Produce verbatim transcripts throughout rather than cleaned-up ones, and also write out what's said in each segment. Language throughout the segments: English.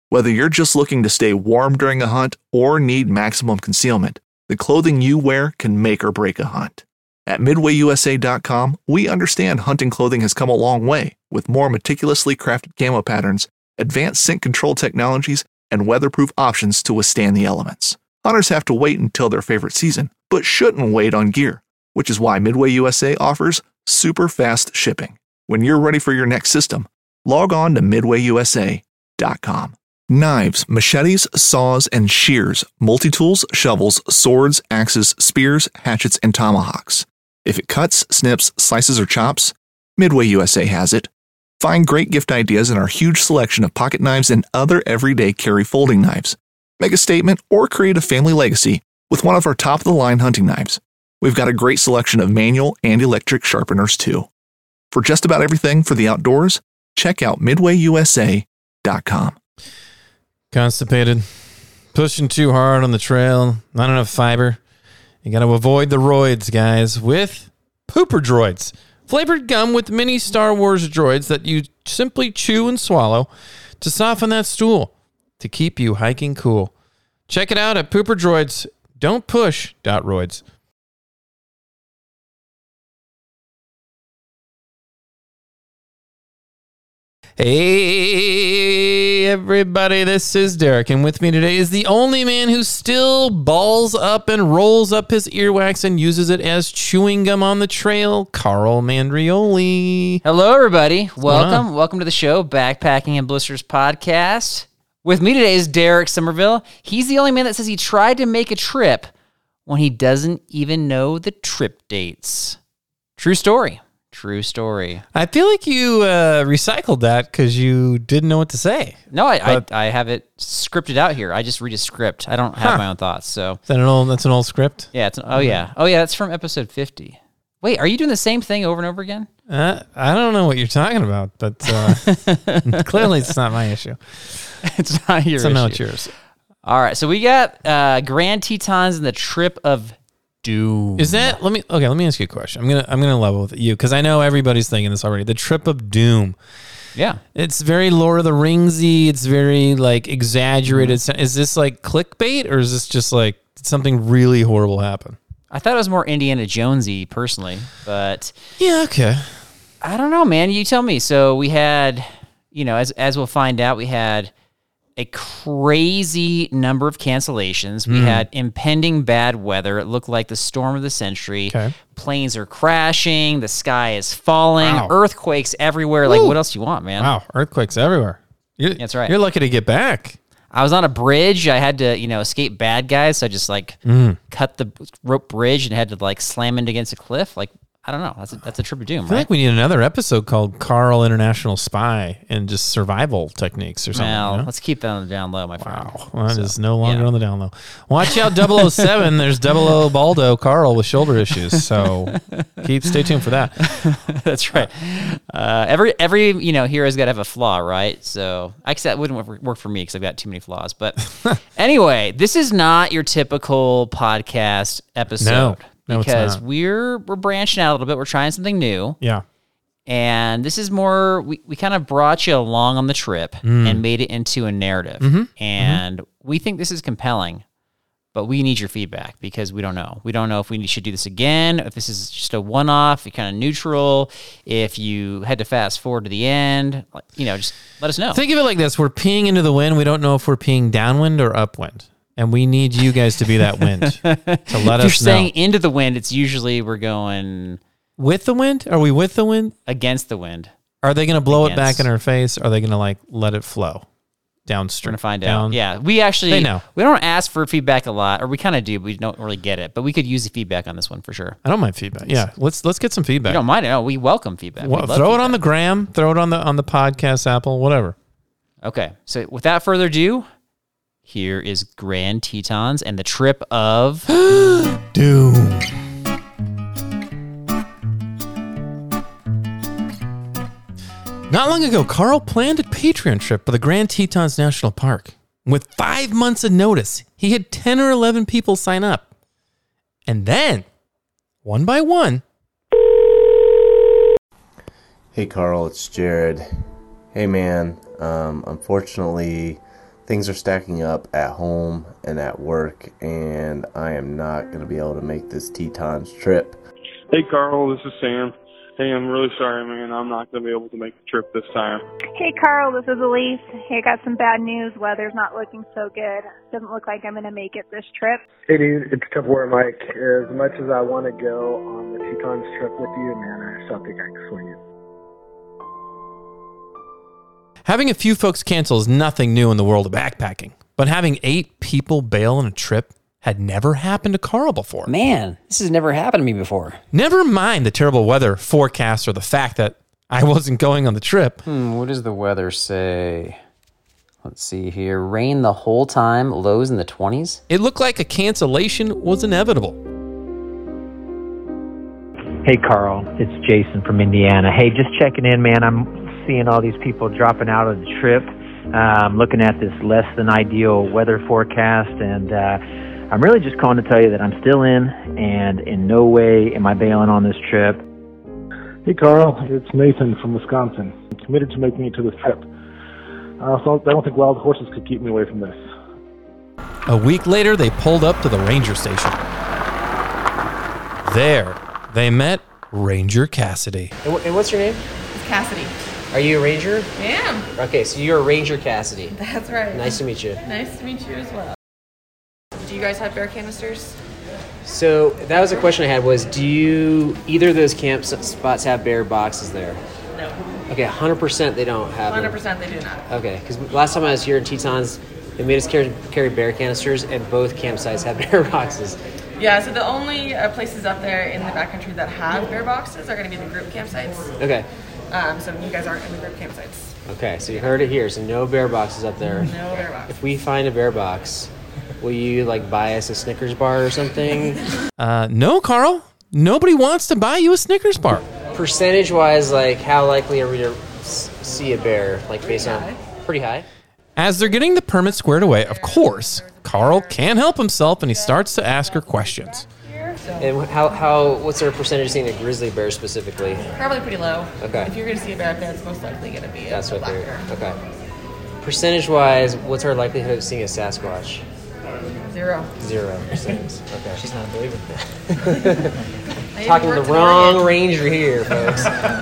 Whether you're just looking to stay warm during a hunt or need maximum concealment, the clothing you wear can make or break a hunt. At Midway U S A dot com, we understand hunting clothing has come a long way with more meticulously crafted camo patterns, advanced scent control technologies, and weatherproof options to withstand the elements. Hunters have to wait until their favorite season, but shouldn't wait on gear, which is why Midway U S A offers super fast shipping. When you're ready for your next system, log on to Midway U S A dot com. Knives, machetes, saws, and shears, multi-tools, shovels, swords, axes, spears, hatchets, and tomahawks. If it cuts, snips, slices, or chops, Midway U S A has it. Find great gift ideas in our huge selection of pocket knives and other everyday carry folding knives. Make a statement or create a family legacy with one of our top-of-the-line hunting knives. We've got a great selection of manual and electric sharpeners, too. For just about everything for the outdoors, check out Midway U S A dot com. Constipated, pushing too hard on the trail, not enough fiber. You got to avoid the roids, guys, with Pooper Droids. Flavored gum with mini Star Wars droids that you simply chew and swallow to soften that stool, to keep you hiking cool. Check it out at Pooper Droids. Don't push dot roids. Hey, everybody, this is Derek, and with me today is the only man who still balls up and rolls up his earwax and uses it as chewing gum on the trail, Carl Mandrioli. Hello, everybody. Welcome. Welcome to the show, Backpacking and Blisters podcast. With me today is Derek Somerville. He's the only man that says he tried to make a trip when he doesn't even know the trip dates. True story. True story. I feel like you uh, recycled that because you didn't know what to say. No, I, but, I I have it scripted out here. I just read a script. I don't have huh. my own thoughts. So is that an old? That's an old script. Yeah. It's an, oh yeah. Oh yeah. That's from episode fifty. Wait, are you doing the same thing over and over again? Uh, I don't know what you're talking about, but uh, clearly it's not my issue. It's not your so issue. No, it's yours. All right. So we got uh, Grand Tetons and the Trip of Doom. Is that, let me, okay, let me ask you a question. I'm going to, I'm going to level with you because I know everybody's thinking this already. The Trip of Doom. Yeah. It's very Lord of the Ringsy. It's very like exaggerated. Mm-hmm. Is this like clickbait or is this just like, did something really horrible happen? I thought it was more Indiana Jonesy personally, but yeah, okay. I don't know, man. You tell me. So we had, you know, as as we'll find out, we had a crazy number of cancellations. We mm. had impending bad weather. It looked like the storm of the century. Okay. Planes are crashing. The sky is falling. Wow. Earthquakes everywhere. Woo. Like, what else do you want, man? Wow, earthquakes everywhere. You're, That's right. You're lucky to get back. I was on a bridge. I had to, you know, escape bad guys. So I just like mm. cut the rope bridge and had to like slam into against a cliff. Like, I don't know. That's a, that's a trip of doom, I feel right? like we need another episode called Carl International Spy and just survival techniques or something. Well, you know? let's keep that on the down low, my friend. Wow. Well, that so, is no longer yeah. on the down low. Watch out, double oh seven. There's double O Baldo Carl with shoulder issues. So keep stay tuned for that. That's right. Uh, every every you know hero's got to have a flaw, right? So I guess that wouldn't work, work for me because I've got too many flaws. But anyway, this is not your typical podcast episode. No. No, because it's not. we're we're branching out a little bit. We're trying something new. Yeah. And this is more, we, we kind of brought you along on the trip Mm. and made it into a narrative. Mm-hmm. And mm-hmm. we think this is compelling, but we need your feedback because we don't know. We don't know if we should do this again, if this is just a one-off, you're kind of neutral, if you had to fast forward to the end, like, you know, just let us know. Think of it like this. We're peeing into the wind. We don't know if we're peeing downwind or upwind. And we need you guys to be that wind to let if us know. If you're saying into the wind, it's usually we're going... With the wind? Are we with the wind? Against the wind. Are they going to blow Against. it back in our face? Or are they going to like let it flow downstream? We're going to find down? out. Yeah, we actually... They know. We don't ask for feedback a lot, or we kind of do, but we don't really get it. But we could use the feedback on this one for sure. I don't mind feedback. Yeah, let's let's get some feedback. We don't mind it. No, we welcome feedback. Well, we love throw feedback. it on the gram. Throw it on the on the podcast, Apple, whatever. Okay, so without further ado... Here is Grand Tetons and the Trip of Doom. Not long ago, Carl planned a Patreon trip for the Grand Tetons National Park. With five months of notice, he had ten or eleven people sign up. And then, one by one... Hey Carl, it's Jared. Hey man, um, unfortunately... Things are stacking up at home and at work, and I am not going to be able to make this Tetons trip. Hey Carl, this is Sam. Hey, I'm really sorry, man. I'm not going to be able to make the trip this time. Hey Carl, this is Elise. Hey, I got some bad news. Weather's not looking so good. Doesn't look like I'm going to make it this trip. Hey dude, it's Tupperware Mike. As much as I want to go on the Tetons trip with you, man, I just don't think I can swing it. Having a few folks cancel is nothing new in the world of backpacking, but having eight people bail on a trip had never happened to Carl before. Man, this has never happened to me before. Never mind the terrible weather forecast or the fact that I wasn't going on the trip. Hmm, what does the weather say? Let's see here. Rain the whole time, lows in the twenties. It looked like a cancellation was inevitable. Hey, Carl, it's Jason from Indiana. Hey, just checking in, man. I'm seeing all these people dropping out of the trip. I'm looking at this less than ideal weather forecast, and uh, I'm really just calling to tell you that I'm still in, and in no way am I bailing on this trip. Hey Carl, it's Nathan from Wisconsin. I'm committed to making it to this trip. I also I don't think wild horses could keep me away from this. A week later, they pulled up to the ranger station. There, they met Ranger Cassidy. And, w- and what's your name? It's Cassidy. Are you a ranger? I am. Okay, so you're a Ranger Cassidy. That's right. Nice to meet you. Nice to meet you as well. Do you guys have bear canisters? So that was a question I had was, do you, either of those camp spots have bear boxes there? No. Okay, one hundred percent they don't have one hundred percent they do not. Okay, because last time I was here in Tetons, they made us carry, carry bear canisters, and both campsites have bear boxes. Yeah, so the only uh, places up there in the backcountry that have bear boxes are going to be the group campsites. Okay. Um, so you guys aren't in the group campsites. Okay, so you heard it here. So no bear boxes up there. No bear boxes. If we find a bear box, will you like buy us a Snickers bar or something? Uh, no, Carl. Nobody wants to buy you a Snickers bar. Percentage-wise, like how likely are we to s- see a bear? Like Pretty based high. on pretty high. As they're getting the permit squared away, of course, Carl can't help himself and he starts to ask her questions. And how how what's our percentage of seeing a grizzly bear specifically? Probably pretty low. Okay. If you're going to see a bear up there, it's most likely going to be a That's what black they're bear. okay. Percentage-wise, what's our likelihood of seeing a Sasquatch? Zero. Zero percent. Okay. She's not believing that. Talking to the wrong ranger here, folks.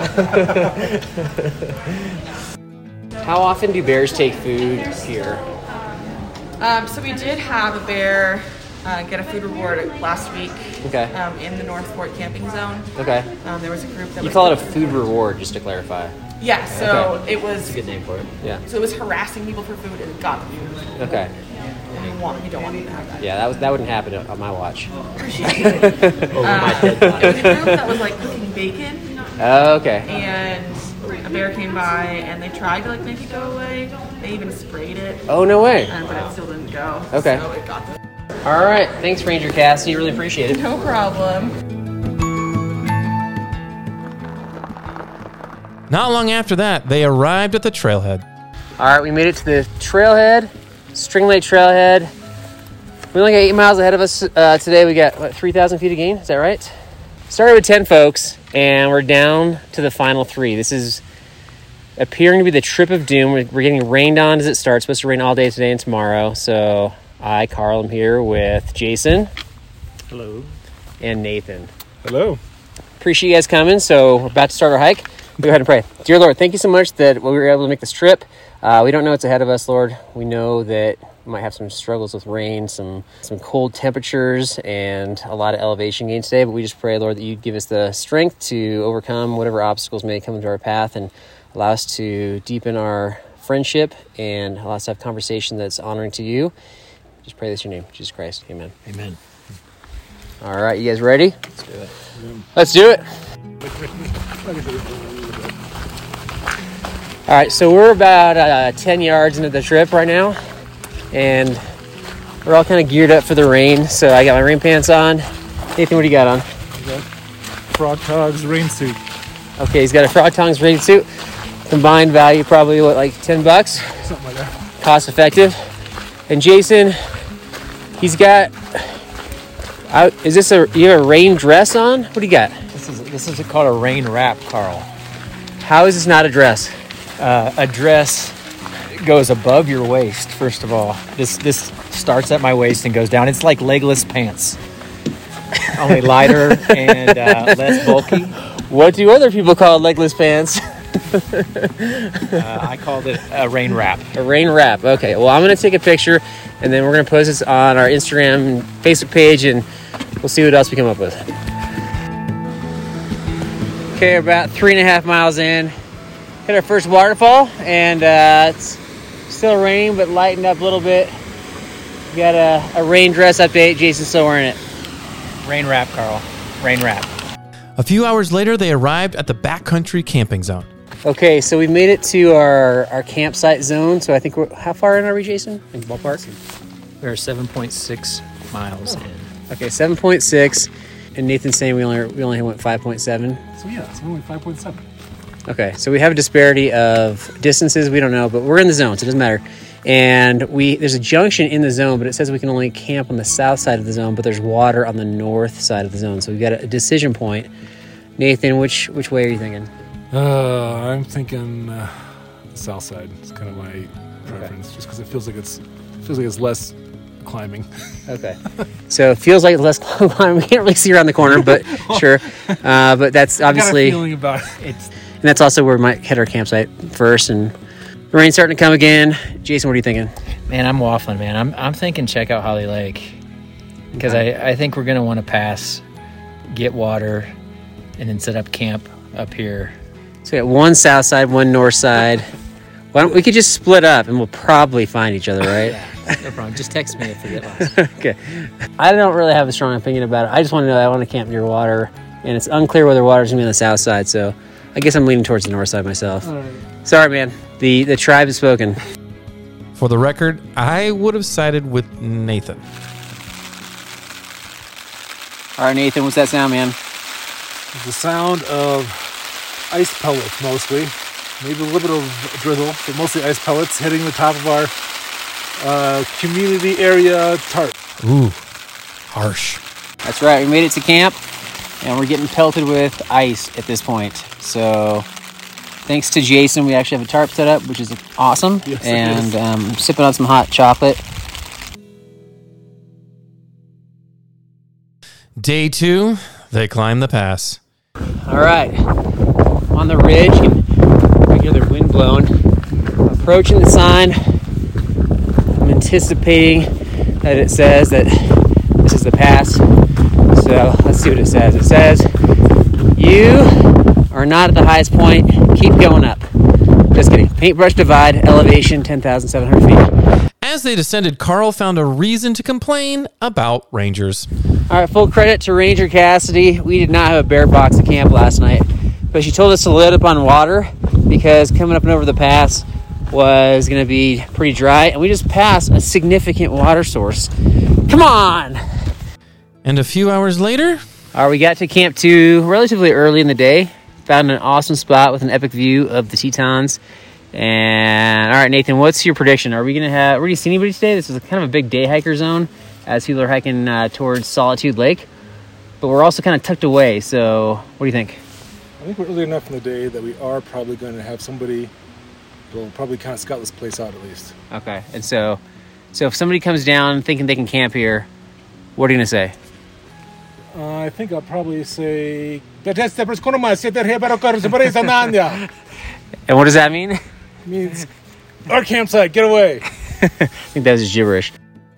How often do bears take food here? Um, so we did have a bear uh, get a food reward last week. Okay. Um, in the North Fort camping zone. Okay. Um, there was a group that You was call it a food reward, just to clarify. Yeah. So Okay. it was. That's a good name for it. Yeah. So it was harassing people for food and it got the food. Okay. And you want you don't want them to have that. Yeah, that was that wouldn't happen on my watch. Appreciate it. Over my dead It was body. a group that was like cooking bacon. Oh, okay. And a bear came by and they tried to like make it go away. They even sprayed it. Oh, no way. Um, but it still didn't go. Okay. So it got the. All right. Thanks, Ranger Cassidy. Really appreciate it. No problem. Not long after that, they arrived at the trailhead. All right, we made it to the trailhead, String Lake Trailhead. We only got eight miles ahead of us uh, today. We got, what, three thousand feet of gain? Is that right? Started with ten folks, and we're down to the final three. This is appearing to be the trip of doom. We're, we're getting rained on as it starts. It's supposed to rain all day today and tomorrow. So I, Carl, am here with Jason. Hello. And Nathan. Hello. Appreciate you guys coming. So we're about to start our hike. We'll go ahead and pray. Dear Lord, thank you so much that we were able to make this trip. Uh, we don't know what's ahead of us, Lord. We know that we might have some struggles with rain, some some cold temperatures, and a lot of elevation gain today. But we just pray, Lord, that you'd give us the strength to overcome whatever obstacles may come into our path and allow us to deepen our friendship and allow us to have conversation that's honoring to you. Just pray this in your name, Jesus Christ. Amen. Amen. All right, you guys ready? Let's do it. Let's do it. All right, so we're about uh, ten yards into the trip right now, and we're all kind of geared up for the rain. So I got my rain pants on. Nathan, what do you got on? Frog Togs rain suit. Okay, he's got a Frog Tongs rain suit. Combined value probably, what, like ten bucks? Something like that. Cost effective. And Jason, he's got, uh, is this a, you have a rain dress on? What do you got? This is this is called a rain wrap, Carl. How is this not a dress? Uh, a dress goes above your waist, first of all. This this starts at my waist and goes down. It's like legless pants. Only lighter and uh, less bulky. What do other people call legless pants? uh, I called it a rain wrap. A rain wrap. Okay. Well, I'm going to take a picture, and then we're going to post this on our Instagram and Facebook page, and we'll see what else we come up with. Okay, about three and a half miles in. Hit our first waterfall, and uh, it's still raining, but lightened up a little bit. We got a, a rain dress update. Jason's still wearing it. Rain wrap, Carl. Rain wrap. A few hours later, they arrived at the backcountry camping zone. Okay, so we made it to our, our campsite zone. So I think we're, how far in are we, Jason? In the ballpark? We're seven point six miles oh. in. Okay, seven point six. And Nathan's saying we only we only went five point seven. So yeah, so we went five point seven. Okay, so we have a disparity of distances. We don't know, but we're in the zone, so it doesn't matter. And we there's a junction in the zone, but it says we can only camp on the south side of the zone, but there's water on the north side of the zone. So we've got a, a decision point. Nathan, which which way are you thinking? Uh, I'm thinking uh, the south side. It's kind of my preference, okay. Just because it feels like it's it feels like it's less climbing. Okay. So it feels like it's less climbing. We can't really see around the corner, but sure. Uh, but that's obviously. I got a feeling about it. And that's also where we might hit our campsite first. And the rain's starting to come again. Jason, what are you thinking? Man, I'm waffling, man. I'm I'm thinking check out Holly Lake because okay. I, I think we're gonna want to pass, get water, and then set up camp up here. So we got one south side, one north side. Why don't we could just split up and we'll probably find each other, right? Yeah, no problem. Just text me if we get lost. Okay. I don't really have a strong opinion about it. I just want to know that I want to camp near water, and it's unclear whether water's gonna be on the south side. So I guess I'm leaning towards the north side myself. All right. Sorry, man. The the tribe has spoken. For the record, I would have sided with Nathan. All right, Nathan, what's that sound, man? The sound of ice pellets, mostly. Maybe a little bit of drizzle, but mostly ice pellets hitting the top of our uh, community area tarp. Ooh, harsh. That's right. We made it to camp, and we're getting pelted with ice at this point. So thanks to Jason, we actually have a tarp set up, which is awesome. Yes, and is. Um, sipping on some hot chocolate. Day two, they climb the pass. All right. On the ridge, you can hear the wind blowing. Approaching the sign. I'm anticipating that it says that this is the pass. So let's see what it says. It says, you are not at the highest point. Keep going up. Just kidding. Paintbrush divide, elevation ten thousand seven hundred feet. As they descended, Carl found a reason to complain about rangers. All right, full credit to Ranger Cassidy. We did not have a bear box at camp last night, but she told us to load up on water because coming up and over the pass was going to be pretty dry, and we just passed a significant water source. Come on! And a few hours later... All right, we got to Camp two relatively early in the day. Found an awesome spot with an epic view of the Tetons. And, all right, Nathan, what's your prediction? Are we going to have... Are we going to see anybody today? This is kind of a big day hiker zone as people are hiking uh, towards Solitude Lake. But we're also kind of tucked away, so what do you think? I think we're early enough in the day that we are probably going to have somebody will probably kind of scout this place out at least. Okay, and so so if somebody comes down thinking they can camp here, what are you going to say? Uh, I think I'll probably say... And what does that mean? It means, our campsite, get away. I think that was just gibberish.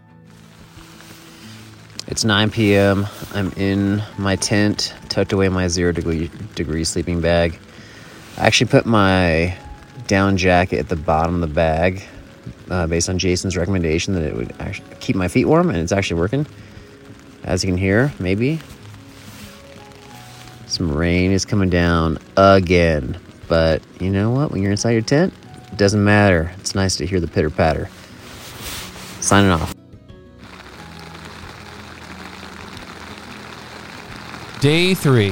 It's nine p.m. I'm in my tent, tucked away in my zero degree, degree sleeping bag. I actually put my down jacket at the bottom of the bag uh, based on Jason's recommendation that it would actually keep my feet warm, and it's actually working. As you can hear, maybe. Some rain is coming down again. But you know what? When you're inside your tent, it doesn't matter. It's nice to hear the pitter-patter. Signing off. Day three.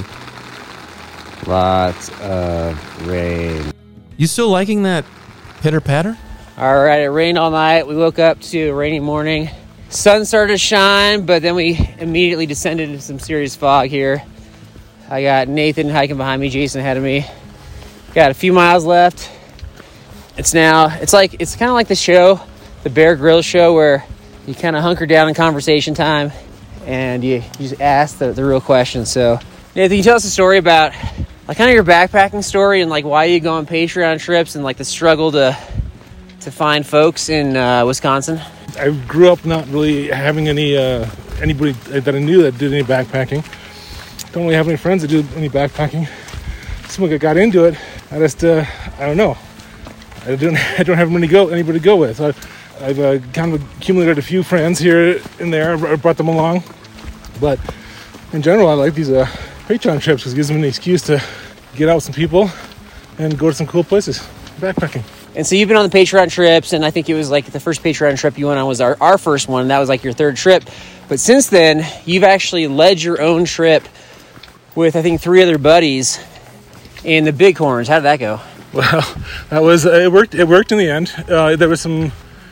Lots of rain. You still liking that pitter-patter? All right, it rained all night. We woke up to a rainy morning. Sun started to shine, but then we immediately descended into some serious fog here. I got Nathan hiking behind me, Jason ahead of me. Got a few miles left. It's now, it's like, it's kind of like the show, the Bear Grylls show, where you kind of hunker down in conversation time and you, you just ask the, the real questions. So, Nathan, can you tell us a story about, like, kind of your backpacking story and, like, why you go on Patreon trips and, like, the struggle to to find folks in uh, Wisconsin? I grew up not really having any uh, anybody that I knew that did any backpacking. Don't really have any friends that do any backpacking. So when I got into it, I just, uh, I don't know. I don't, I don't have anybody to go, anybody to go with. So I've, I've uh, kind of accumulated a few friends here and there. I brought them along. But in general, I like these uh, Patreon trips because it gives me an excuse to get out with some people and go to some cool places, backpacking. And so you've been on the Patreon trips, and I think it was like the first Patreon trip you went on was our, our first one. That was like your third trip. But since then, you've actually led your own trip with, I think, three other buddies in the Bighorns. How did that go? Well, that was, uh, it worked It worked in the end. Uh, there was some,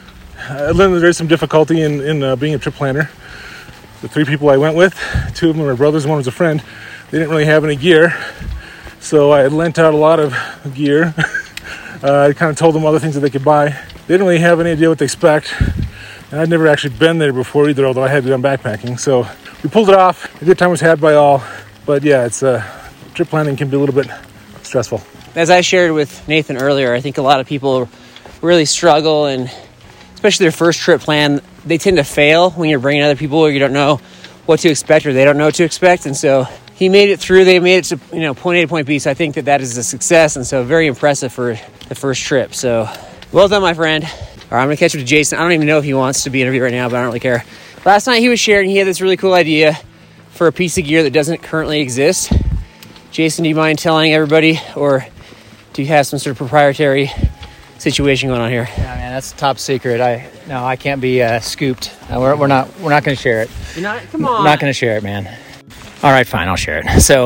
I learned that there's some difficulty in, in uh, being a trip planner. The three people I went with, two of them were brothers, one was a friend. They didn't really have any gear. So I lent out a lot of gear. Uh, I kind of told them other things that they could buy. They didn't really have any idea what to expect. And I'd never actually been there before either, although I had done backpacking. So we pulled it off. A good time was had by all. But yeah, it's uh, trip planning can be a little bit stressful. As I shared with Nathan earlier, I think a lot of people really struggle, and especially their first trip plan, they tend to fail when you're bringing other people or you don't know what to expect or they don't know what to expect. And so he made it through. They made it to, you know, point A to point B. So I think that that is a success, and so very impressive for the first trip. So well done, my friend. All right, I'm gonna catch up to Jason. I don't even know if he wants to be interviewed right now, but I don't really care. Last night he was sharing, he had this really cool idea for a piece of gear that doesn't currently exist. Jason, do you mind telling everybody, or do you have some sort of proprietary situation going on here? Yeah, man, that's top secret. I no, I can't be uh, scooped. Uh, we're, we're not we're not gonna share it. You're not. Come on. We're not gonna share it, man. All right, fine, I'll share it. So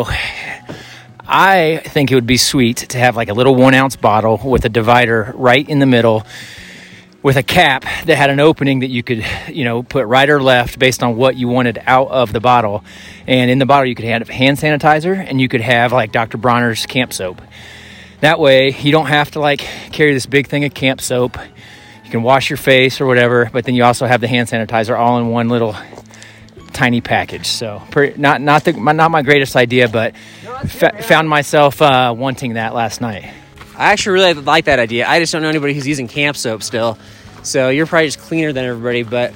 I think it would be sweet to have like a little one ounce bottle with a divider right in the middle with a cap that had an opening that you could, you know, put right or left based on what you wanted out of the bottle. And in the bottle, you could have hand sanitizer and you could have like Doctor Bronner's camp soap. That way you don't have to like carry this big thing of camp soap. You can wash your face or whatever, but then you also have the hand sanitizer all in one little tiny package. So pretty, not not the my, not my greatest idea, but fa- found myself uh, wanting that last night. I actually really like that idea. I just don't know anybody who's using camp soap still. So you're probably just cleaner than everybody, but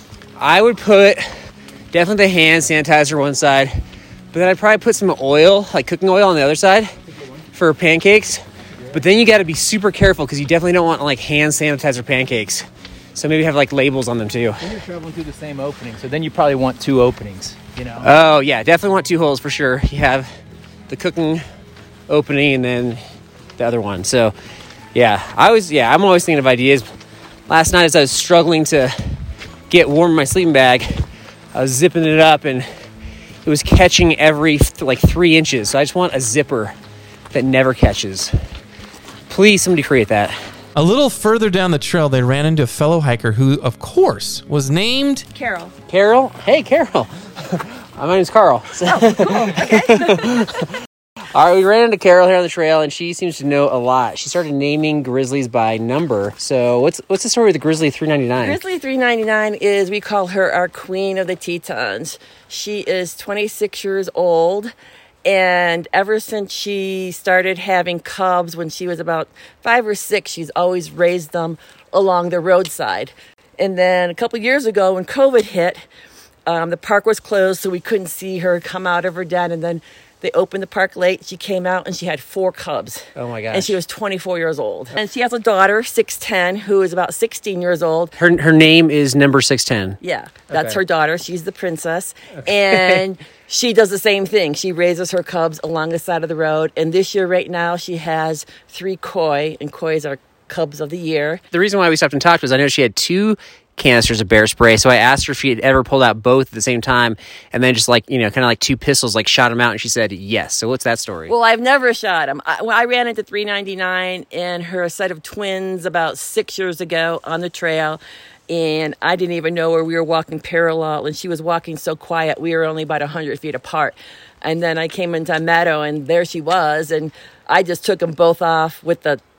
I would put definitely the hand sanitizer one side, but then I'd probably put some oil, like cooking oil on the other side for pancakes. But then you got to be super careful because you definitely don't want like hand sanitizer pancakes. So maybe have like labels on them too. Then you're traveling through the same opening, so then you probably want two openings, you know? Oh yeah, definitely want two holes for sure. You have the cooking opening and then the other one. So yeah, I was yeah, I'm always thinking of ideas. Last night as I was struggling to get warm in my sleeping bag, I was zipping it up and it was catching every like three inches. So I just want a zipper that never catches. Please, somebody create that. A little further down the trail, they ran into a fellow hiker who, of course, was named Carol. Carol? Hey, Carol. My name's Carl. Oh, cool. Okay. All right, we ran into Carol here on the trail, and she seems to know a lot. She started naming grizzlies by number. So what's what's the story with the Grizzly three ninety-nine? Grizzly three ninety-nine is, we call her our queen of the Tetons. She is twenty-six years old. And ever since she started having cubs when she was about five or six, she's always raised them along the roadside. And then a couple years ago when COVID hit, um, the park was closed, so we couldn't see her come out of her den. And then they opened the park late. She came out and she had four cubs. Oh my gosh. And she was twenty-four years old. And she has a daughter, six ten, who is about sixteen years old. Her her name is number six ten. Yeah, that's Okay. her daughter. She's the princess. And she does the same thing. She raises her cubs along the side of the road. And this year, right now, she has three koi, and kois are cubs of the year. The reason why we stopped and talked was I know she had two canisters of bear spray, so I asked her if she had ever pulled out both at the same time and then just like, you know, kind of like two pistols, like shot them out, and she said yes. So what's that story? Well, I've never shot them. I, when I ran into three ninety-nine and her set of twins about six years ago on the trail, and I didn't even know where we were walking parallel, and she was walking so quiet. We were only about one hundred feet apart. And then I came into a meadow, and there she was, and I just took them both off with the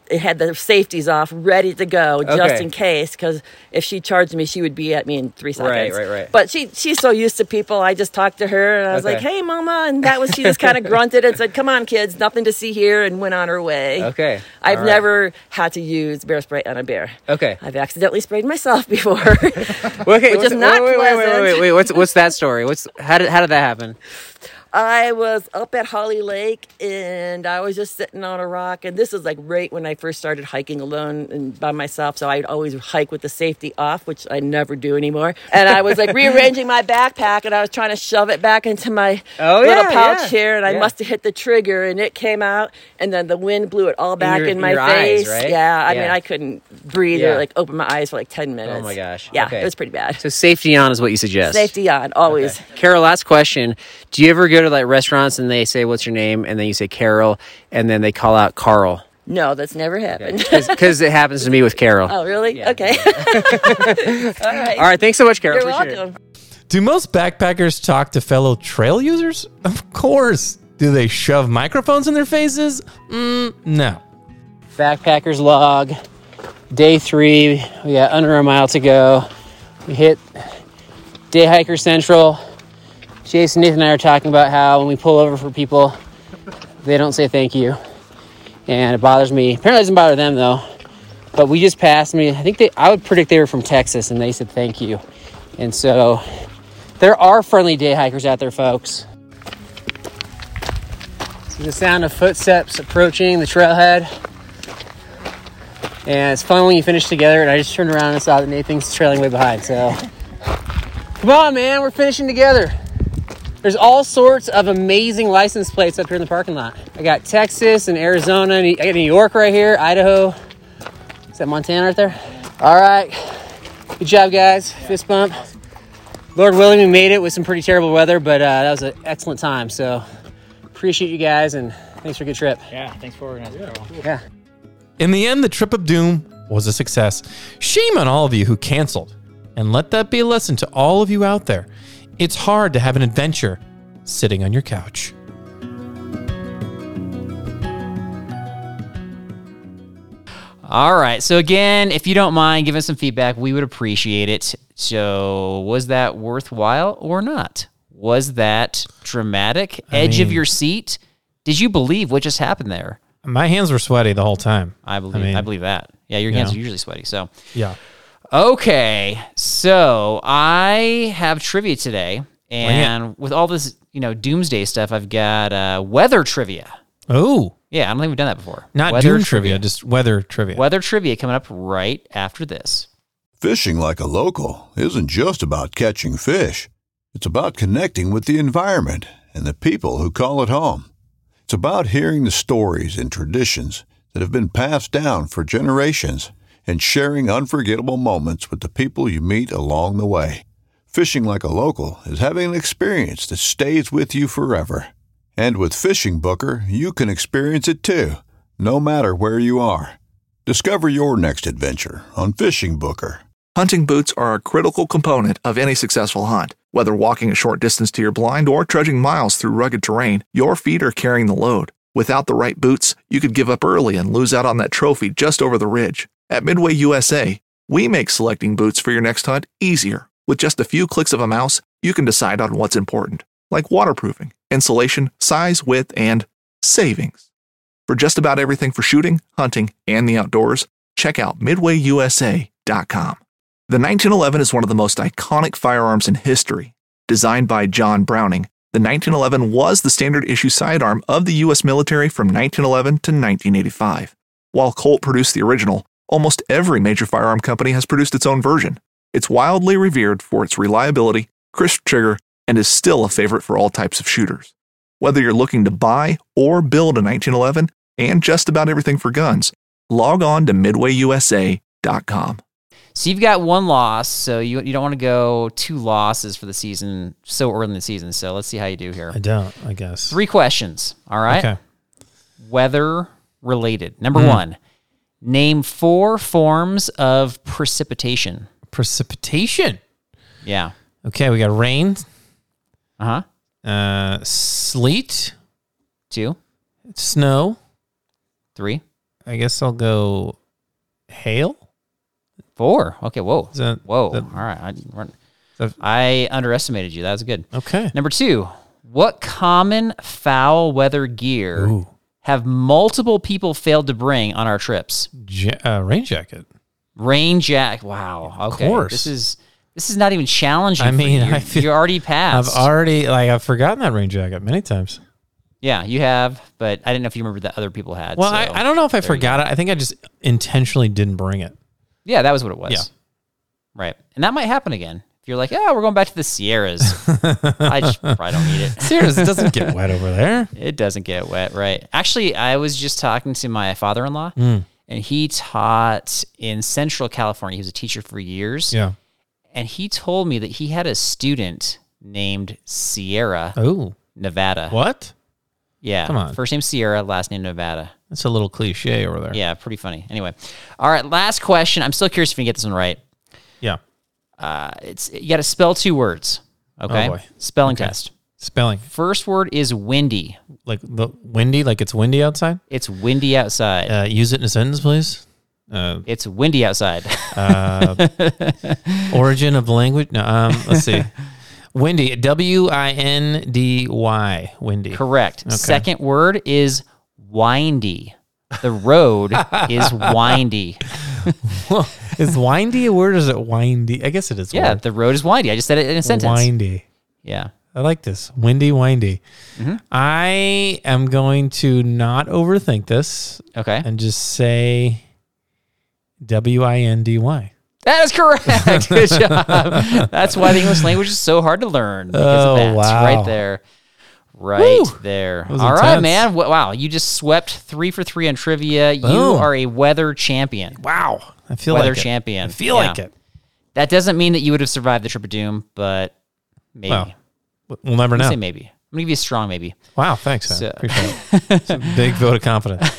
it had the safeties off, ready to go, just Okay. in case. Because if she charged me, she would be at me in three seconds. Right, right, right. But she she's so used to people. I just talked to her, and I was Okay. like, "Hey, Mama," and that was she just kind of grunted and said, "Come on, kids, nothing to see here," and went on her way. Okay. I've All right. never had to use bear spray on a bear. Okay. I've accidentally sprayed myself before, Okay. which is what's- not wait, wait, wait, wait, pleasant. wait, wait. What's what's that story? What's how did how did that happen? I was up at Holly Lake and I was just sitting on a rock. And this is like right when I first started hiking alone and by myself. So I'd always hike with the safety off, which I never do anymore. And I was like rearranging my backpack and I was trying to shove it back into my Oh, little yeah, pouch yeah, here. And I yeah. must have hit the trigger and it came out. And then the wind blew it all back your- in, in my your eyes, face. right? Yeah. I Yeah. mean, I couldn't breathe Yeah. or like open my eyes for like ten minutes. Oh my gosh. Yeah. Okay. It was pretty bad. So safety on is what you suggest. Safety on, always. Carol, last question. Do you ever go to like restaurants and they say, "What's your name?" and then you say Carol, and then they call out Carl? No, that's never happened. Because it happens to me with Carol. Oh, really? Okay. All right. All right. Thanks so much, Carol. You're Appreciate it. welcome. Do most backpackers talk to fellow trail users? Of course. Do they shove microphones in their faces? Mm, no. Backpackers log. Day three. We got under a mile to go. We hit Day Hiker Central. Jason, Nathan, and I are talking about how when we pull over for people, they don't say thank you. And it bothers me. Apparently it doesn't bother them though. But we just passed me. I think they, I would predict they were from Texas and they said thank you. And so there are friendly day hikers out there, folks. See the sound of footsteps approaching the trailhead. And it's fun when you finish together. And I just turned around and saw that Nathan's trailing way behind. So come on, man, we're finishing together. There's all sorts of amazing license plates up here in the parking lot. I got Texas and Arizona. And I got New York right here, Idaho. Is that Montana right there? All right. Good job, guys. Fist bump. Lord willing, we made it with some pretty terrible weather, but uh, that was an excellent time. So appreciate you guys, and thanks for a good trip. Yeah, thanks for organizing, Carl. Yeah. In the end, the trip of doom was a success. Shame on all of you who canceled. And let that be a lesson to all of you out there. It's hard to have an adventure sitting on your couch. All right. So again, if you don't mind, give us some feedback. We would appreciate it. So was that worthwhile or not? Was that dramatic? I Edge of mean- your seat? Did you believe what just happened there? My hands were sweaty the whole time. I believe I, mean, believe that. Yeah, your you hands know. are usually sweaty. So Yeah. okay. So I have trivia today. And with all this, you know, doomsday stuff, I've got uh, weather trivia. Oh. Yeah, I don't think we've done that before. Not weather doom trivia, just weather trivia. Weather trivia coming up right after this. Fishing like a local isn't just about catching fish. It's about connecting with the environment and the people who call it home. It's about hearing the stories and traditions that have been passed down for generations and sharing unforgettable moments with the people you meet along the way. Fishing like a local is having an experience that stays with you forever. And with Fishing Booker, you can experience it too, no matter where you are. Discover your next adventure on Fishing Booker. Hunting boots are a critical component of any successful hunt. Whether walking a short distance to your blind or trudging miles through rugged terrain, your feet are carrying the load. Without the right boots, you could give up early and lose out on that trophy just over the ridge. At Midway U S A, we make selecting boots for your next hunt easier. With just a few clicks of a mouse, you can decide on what's important, like waterproofing, insulation, size, width, and savings. For just about everything for shooting, hunting, and the outdoors, check out midway u s a dot com. The nineteen eleven is one of the most iconic firearms in history. Designed by John Browning, the nineteen eleven was the standard issue sidearm of the U S military from nineteen eleven to nineteen eighty-five. While Colt produced the original, almost every major firearm company has produced its own version. It's wildly revered for its reliability, crisp trigger, and is still a favorite for all types of shooters. Whether you're looking to buy or build a nineteen eleven and just about everything for guns, log on to midway u s a dot com. So you've got one loss, so you you don't want to go two losses for the season so early in the season. So let's see how you do here. I don't, I guess. Three questions, all right? Okay. Weather related. Number Mm. one, name four forms of precipitation. Precipitation. Yeah. Okay, we got rain. Uh-huh. Uh, sleet. Two. Snow. Three. I guess I'll go hail. Four. Okay. Whoa. That, whoa. that, All right. I, that, I underestimated you. That was good. Okay. Number two. What common foul weather gear Ooh. have multiple people failed to bring on our trips? Ja- uh, rain jacket. Rain jacket. Wow. Okay. Of course. This is this is not even challenging. I mean, for you. I feel, you're already passed. I've already like I've forgotten that rain jacket many times. Yeah, you have, but I didn't know if you remember that other people had. Well, so I, I don't know if I forgot it. I think I just intentionally didn't bring it. Yeah, that was what it was. Yeah. Right. And that might happen again. If you're like, oh, we're going back to the Sierras. I just probably don't need it. Sierras, it doesn't get wet over there. It doesn't get wet, right. Actually, I was just talking to my father-in-law, Mm. and he taught in Central California. He was a teacher for years. Yeah. And he told me that he had a student named Sierra Oh. Nevada. What? Yeah. Come on. First name Sierra, last name Nevada. That's a little cliche over there. Yeah, pretty funny. Anyway. All right, last question. I'm still curious if you can get this one right. Yeah. Uh, it's you got to spell two words. Okay. Oh boy. Spelling Okay. test. Spelling. First word is windy. Like the windy, like it's windy outside? It's windy outside. Uh, use it in a sentence, please. Uh, it's windy outside. uh, origin of the language? No, um, let's see. Windy, W I N D Y, windy. Correct. Okay. Second word is windy. The road is windy. Well, is windy a word or is it windy? I guess it is. Yeah, word. the road is windy. I just said it in a sentence. Windy. Yeah. I like this. Windy, windy. Mm-hmm. I am going to not overthink this. Okay. And just say W I N D Y. That is correct. Good job. That's why the English language is so hard to learn. Because Oh, of that. wow. Right there. Right Woo. there. That was All right, intense. man. Wow. You just swept three for three on trivia. You Boom. are a weather champion. Wow. I feel weather like it. champion. I feel Yeah. like it. That doesn't mean that you would have survived the trip of doom, but maybe. Well, we'll never I'm gonna know. say maybe. I'm going to give you a strong maybe. Wow, thanks. So- I appreciate it. It's a big vote of confidence.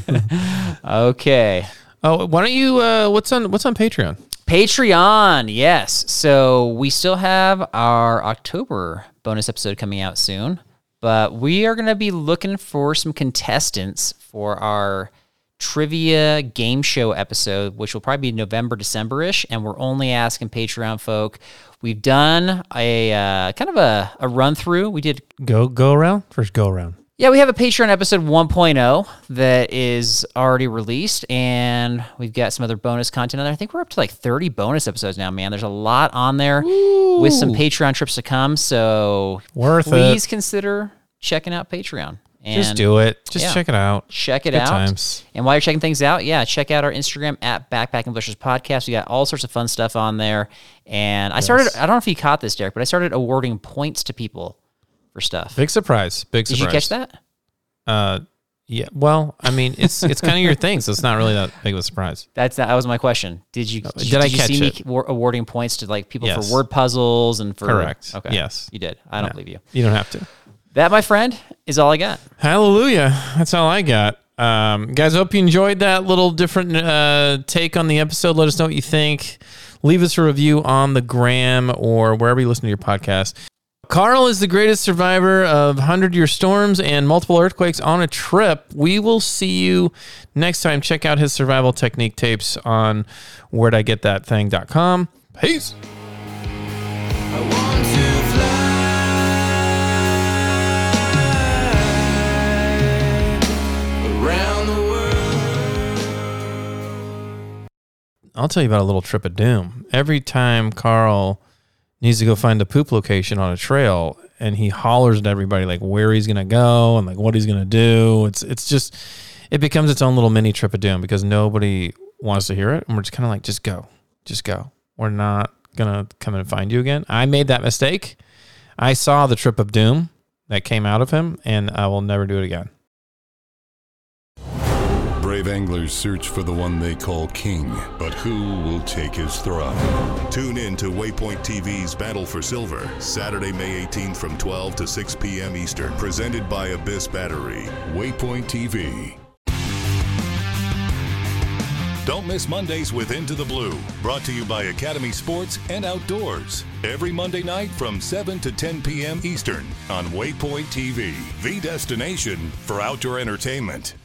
Okay. Oh, why don't you? Uh, what's on What's on Patreon? Patreon, yes. So we still have our October bonus episode coming out soon, but we are going to be looking for some contestants for our trivia game show episode, which will probably be November, December-ish, and we're only asking Patreon folk. We've done a uh, kind of a, a run through. We did Go go around first. Go around. Yeah, we have a Patreon episode one point oh that is already released, and we've got some other bonus content on there. I think we're up to like thirty bonus episodes now, man. There's a lot on there with some Patreon trips to come, so Worth please it. consider checking out Patreon. And Just do it. Just yeah, check it out. Check it Good out. times. And while you're checking things out, yeah, check out our Instagram at Backpacking Blisters Podcast. We got all sorts of fun stuff on there. And I started, I don't know if you caught this, Derek, but I started awarding points to people for stuff. Big surprise. Big Did surprise. you catch that? Uh, yeah. Well, I mean, it's it's kind of your thing, so it's not really that big of a surprise. That's that was my question. Did you did, Did you, I did you catch see it? me wa- awarding points to like people Yes. for word puzzles and for Correct. Okay. Yes. You did. I don't No, believe you. You don't have to. That, my friend, is all I got. Hallelujah. That's all I got. Um, guys, hope you enjoyed that little different uh, take on the episode. Let us know what you think. Leave us a review on the gram or wherever you listen to your podcast. Carl is the greatest survivor of hundred-year storms and multiple earthquakes on a trip. We will see you next time. Check out his survival technique tapes on where'd I get that thing dot com. Peace. I'll tell you about a little trip of doom. Every time Carl needs to go find a poop location on a trail and he hollers at everybody like where he's going to go and like what he's going to do, it's it's just, it becomes its own little mini trip of doom because nobody wants to hear it. And we're just kind of like, just go, just go. We're not going to come and find you again. I made that mistake. I saw the trip of doom that came out of him and I will never do it again. Brave anglers search for the one they call king, but who will take his throne? Tune in to Waypoint T V's Battle for Silver, Saturday, May eighteenth from twelve to six p.m. Eastern, presented by Abyss Battery. Waypoint T V. Don't miss Mondays with Into the Blue, brought to you by Academy Sports and Outdoors. Every Monday night from seven to ten p.m. Eastern on Waypoint T V, the destination for outdoor entertainment.